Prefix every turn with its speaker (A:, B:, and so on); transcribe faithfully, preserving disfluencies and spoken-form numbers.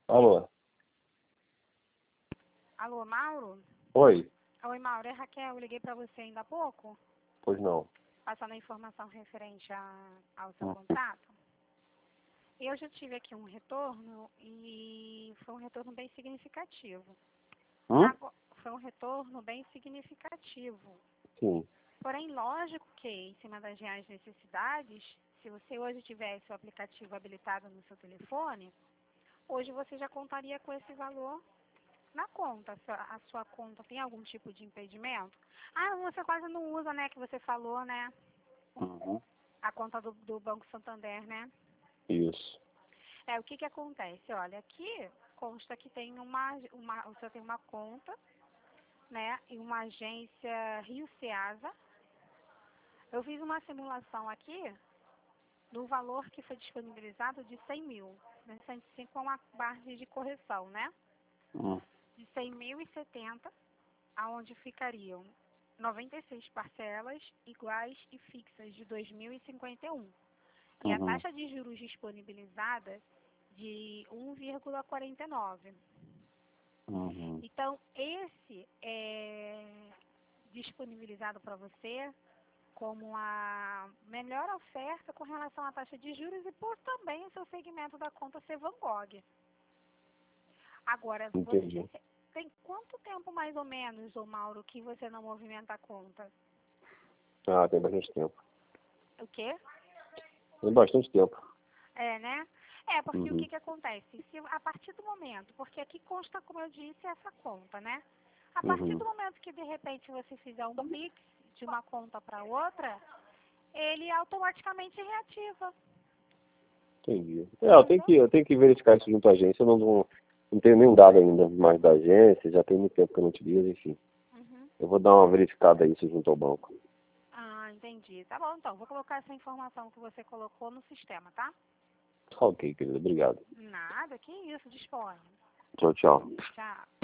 A: Alô?
B: Alô, Mauro?
A: Oi?
B: Oi, Mauro, é Raquel, eu liguei para você ainda há pouco,
A: Pois não.
B: passando a informação referente a, ao seu
A: Hum.
B: contrato. Eu já tive aqui um retorno e foi um retorno bem significativo.
A: Hum?
B: Ago- Foi um retorno bem significativo.
A: Sim.
B: Porém, lógico que, em cima das reais necessidades, se você hoje tivesse o aplicativo habilitado no seu telefone, hoje você já contaria com esse valor na conta. A sua, a sua conta tem algum tipo de impedimento? Ah, você quase não usa, né, que você falou, né?
A: Uhum.
B: A conta do, do Banco Santander, né?
A: Isso.
B: É, o que que acontece? Olha, aqui consta que tem uma, uma, o senhor tem uma conta, né, em uma agência Rio Ceasa. Eu fiz uma simulação aqui do valor que foi disponibilizado de cem mil, né, cento e cinco é uma base de correção, né?
A: Hum.
B: De cem mil e setenta, aonde ficariam noventa e seis parcelas iguais e fixas de dois mil e cinquenta e um. E a
A: Uhum.
B: taxa de juros disponibilizada de um vírgula quarenta e nove.
A: Uhum.
B: Então, esse é disponibilizado para você como a melhor oferta com relação à taxa de juros e por também o seu segmento da conta ser Van Gogh. Agora,
A: Entendi.
B: você tem quanto tempo mais ou menos, ô Mauro, que você não movimenta a conta?
A: Ah, tem bastante tempo.
B: O quê?
A: Tem bastante tempo.
B: É, né? É, porque
A: Uhum.
B: o que que acontece? Se a partir do momento, porque aqui consta, como eu disse, essa conta, né? A partir
A: Uhum.
B: do momento que de repente você fizer um Pix de uma conta para outra, ele automaticamente reativa.
A: Entendi. É, eu tenho que, eu tenho que verificar isso junto à agência. Eu não, não, não tenho nenhum dado ainda mais da agência. Já tem muito tempo que eu não utilizo, enfim.
B: Uhum.
A: Eu vou dar uma verificada isso junto ao banco.
B: Ah, entendi. Tá bom, então. Vou colocar essa informação que você colocou no sistema, tá?
A: Ok, querido. Obrigado.
B: Nada, que isso, dispõe.
A: Tchau, tchau.
B: Tchau.